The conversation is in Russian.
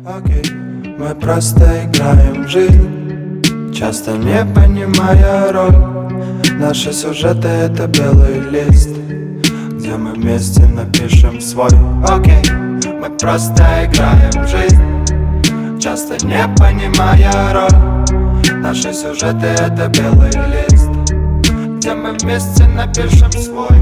Окей, мы просто играем в жизнь, часто не понимая роль. Наши сюжеты — это белый лист, где мы вместе напишем свой. Окей, мы просто играем в жизнь, часто не понимая роль. Наши сюжеты — это белый лист, где мы вместе напишем свой.